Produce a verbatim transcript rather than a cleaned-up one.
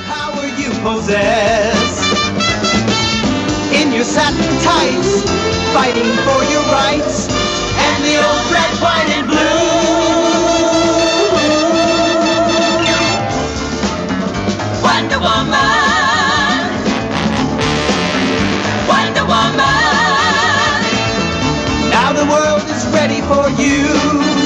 power you possess. In your satin tights, fighting for your rights, and the old red, white, and blue. Wonder Woman, Wonder Woman. Now the world is ready for you.